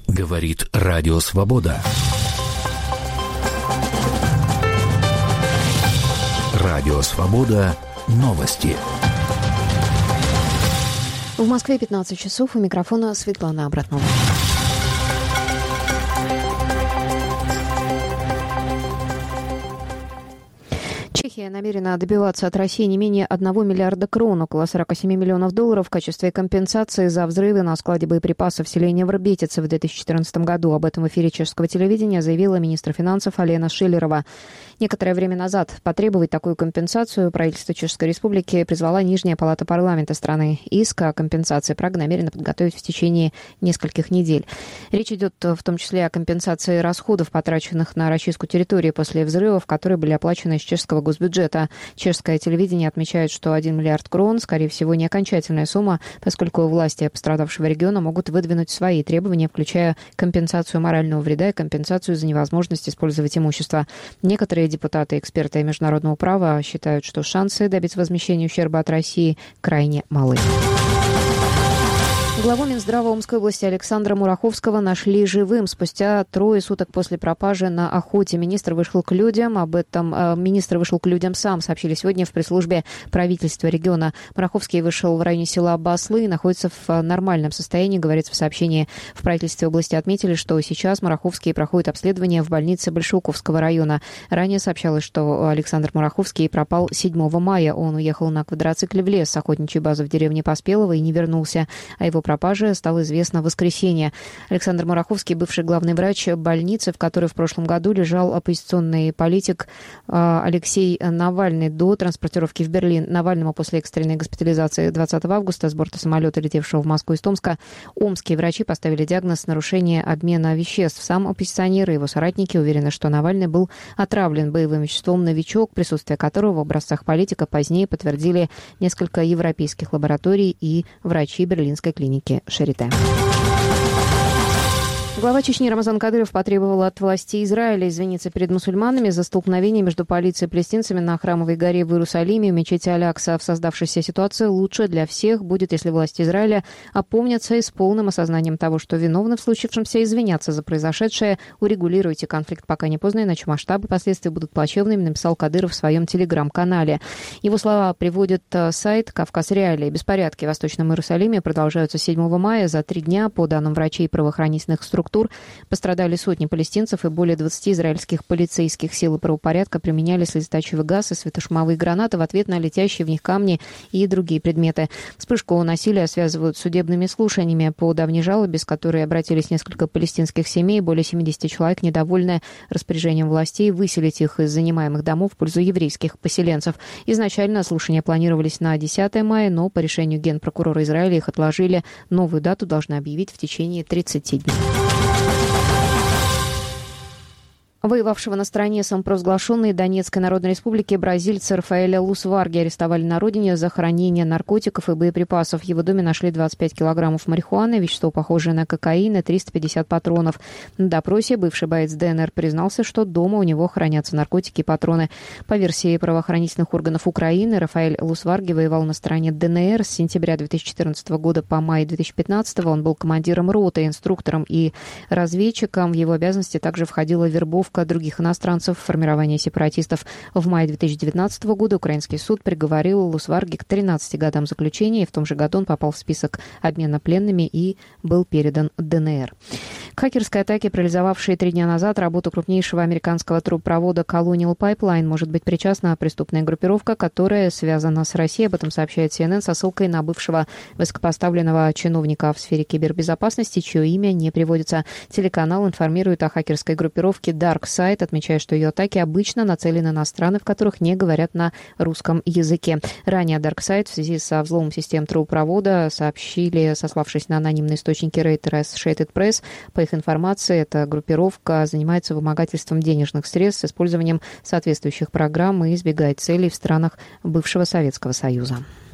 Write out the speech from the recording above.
Говорит Радио Свобода. Радио Свобода. Новости. В Москве 15 часов. У микрофона Светлана Абратнова. Чехия намерена добиваться от России не менее 1 миллиарда крон, около 47 миллионов долларов, в качестве компенсации за взрывы на складе боеприпасов в селении Врбетице в 2014 году. Об этом в эфире чешского телевидения заявила министр финансов Алена Шиллерова. Некоторое время назад потребовать такую компенсацию правительство Чешской Республики призвала Нижняя палата парламента страны. Иск о компенсации Прага намерена подготовить в течение нескольких недель. Речь идет в том числе о компенсации расходов, потраченных на расчистку территории после взрывов, которые были оплачены из чешского госбюджета. Чешское телевидение отмечает, что 1 миллиард крон, скорее всего, не окончательная сумма, поскольку власти пострадавшего региона могут выдвинуть свои требования, включая компенсацию морального вреда и компенсацию за невозможность использовать имущество. Некоторые депутаты и эксперты международного права считают, что шансы добиться возмещения ущерба от России крайне малы. Главу Минздрава Омской области Александра Мураховского нашли живым спустя 3 суток после пропажи на охоте. Министр вышел к людям. Об этом министр вышел к людям сам, сообщили сегодня в пресс-службе правительства региона. Мураховский вышел в районе села Баслы и находится в нормальном состоянии, говорится в сообщении. В правительстве области отметили, что сейчас Мураховский проходит обследование в больнице Большеуковского района. Ранее сообщалось, что Александр Мураховский пропал 7 мая. Он уехал на квадроцикле в лес с охотничьей базы в деревне Поспелово и не вернулся. О его пропаже стало известно в воскресенье. Александр Мураховский, бывший главный врач больницы, в которой в прошлом году лежал оппозиционный политик Алексей Навальный до транспортировки в Берлин. Навальному после экстренной госпитализации 20 августа с борта самолета, летевшего в Москву из Томска, омские врачи поставили диагноз нарушения обмена веществ. Сам оппозиционер и его соратники уверены, что Навальный был отравлен боевым веществом «Новичок», присутствие которого в образцах политика позднее подтвердили несколько европейских лабораторий и врачи берлинской клиники Шарите. Глава Чечни Рамазан Кадыров потребовал от властей Израиля извиниться перед мусульманами за столкновение между полицией и палестинцами на Храмовой горе в Иерусалиме в мечети Аль-Акса. В создавшейся ситуации лучше для всех будет, если власти Израиля опомнятся и с полным осознанием того, что виновны в случившемся, извиняться за произошедшее. Урегулируйте конфликт, пока не поздно, иначе масштабы последствий будут плачевными, написал Кадыров в своем телеграм-канале. Его слова приводит сайт «Кавказ Реалии». Беспорядки в Восточном Иерусалиме продолжаются 7 мая. За 3 дня, по данным врачей и правоохранительных структур, пострадали сотни палестинцев, и более 20 израильских полицейских сил и правопорядка применяли слезоточивый газ и светошумовые гранаты в ответ на летящие в них камни и другие предметы. Вспышку насилия связывают с судебными слушаниями по давней жалобе, с которой обратились несколько палестинских семей. Более 70 человек недовольны распоряжением властей выселить их из занимаемых домов в пользу еврейских поселенцев. Изначально слушания планировались на 10 мая, но по решению генпрокурора Израиля их отложили. Новую дату должны объявить в течение 30 дней. Воевавшего на стороне самопровозглашенной Донецкой Народной Республики бразильца Рафаэля Лусварги арестовали на родине за хранение наркотиков и боеприпасов. В его доме нашли 25 килограммов марихуаны, вещество, похожее на кокаин, и 350 патронов. На допросе бывший боец ДНР признался, что дома у него хранятся наркотики и патроны. По версии правоохранительных органов Украины, Рафаэль Лусварги воевал на стороне ДНР с сентября 2014 года по май 2015. Он был командиром роты, инструктором и разведчиком. В его обязанности также входила вербовка других иностранцев, формирование сепаратистов. В мае 2019 года украинский суд приговорил Лусварги к 13 годам заключения, и в том же году он попал в список обмена пленными и был передан ДНР. К хакерской атаке, парализовавшей 3 дня назад работу крупнейшего американского трубопровода Colonial Pipeline, может быть причастна преступная группировка, которая связана с Россией. Об этом сообщает CNN со ссылкой на бывшего высокопоставленного чиновника в сфере кибербезопасности, чье имя не приводится. Телеканал информирует о хакерской группировке DarkSide, отмечая, что ее атаки обычно нацелены на страны, в которых не говорят на русском языке. Ранее DarkSide в связи со взломом систем трубопровода сообщили, сославшись на анонимные источники Reuters, Associated Press. По их информации, эта группировка занимается вымогательством денежных средств с использованием соответствующих программ и избегает целей в странах бывшего Советского Союза.